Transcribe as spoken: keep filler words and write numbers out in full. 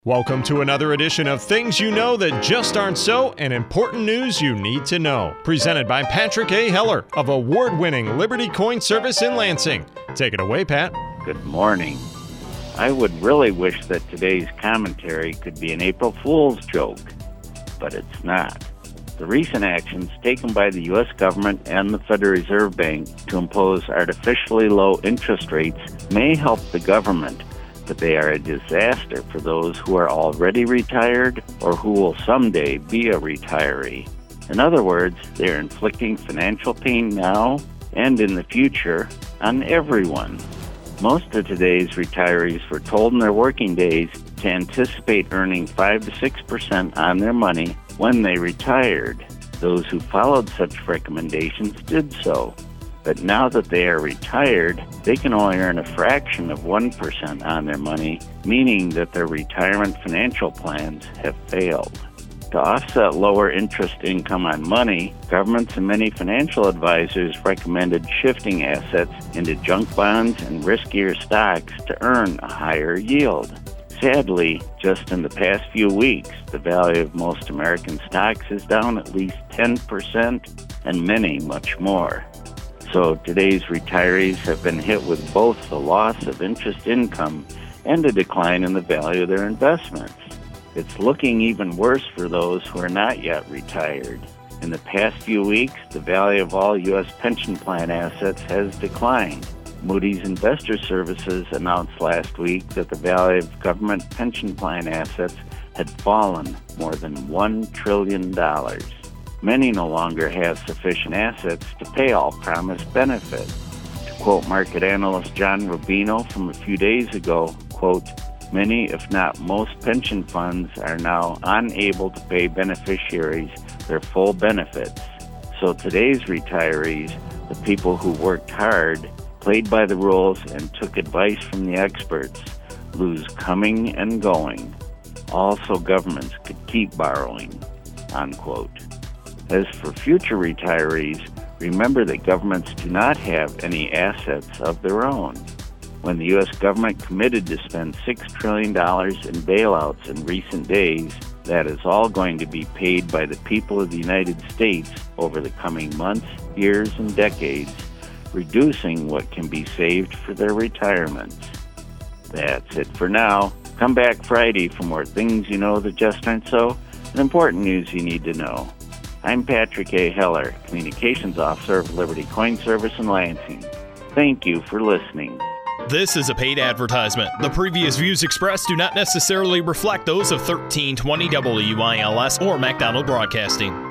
Welcome to another edition of Things You Know That Just Aren't So and Important News You Need to Know. Presented by Patrick A. Heller of award-winning Liberty Coin Service in Lansing. Take it away, Pat. Good morning. I would really wish that today's commentary could be an April Fool's joke, but it's not. The recent actions taken by the U S government and the Federal Reserve Bank to impose artificially low interest rates may help the government, but they are a disaster for those who are already retired or who will someday be a retiree. In other words, they are inflicting financial pain now and in the future on everyone. Most of today's retirees were told in their working days to anticipate earning five to six percent on their money when they retired. Those who followed such recommendations did so. But now that they are retired, they can only earn a fraction of one percent on their money, meaning that their retirement financial plans have failed. To offset lower interest income on money, governments and many financial advisors recommended shifting assets into junk bonds and riskier stocks to earn a higher yield. Sadly, just in the past few weeks, the value of most American stocks is down at least ten percent, and many much more. So today's retirees have been hit with both the loss of interest income and a decline in the value of their investments. It's looking even worse for those who are not yet retired. In the past few weeks, the value of all U S pension plan assets has declined. Moody's Investor Services announced last week that the value of government pension plan assets had fallen more than one trillion dollars. Many no longer have sufficient assets to pay all promised benefits. To quote market analyst John Rubino from a few days ago, quote, many, if not most pension funds are now unable to pay beneficiaries their full benefits. So today's retirees, the people who worked hard, played by the rules, and took advice from the experts, lose coming and going. Also, governments could keep borrowing, unquote. As for future retirees, remember that governments do not have any assets of their own. When the U S government committed to spend six trillion dollars in bailouts in recent days, that is all going to be paid by the people of the United States over the coming months, years, and decades, reducing what can be saved for their retirements. That's it for now. Come back Friday for more Things You Know That Just Aren't So and important news you need to know. I'm Patrick A. Heller, Communications Officer of Liberty Coin Service in Lansing. Thank you for listening. This is a paid advertisement. The previous views expressed do not necessarily reflect those of thirteen twenty W I L S or MacDonald Broadcasting.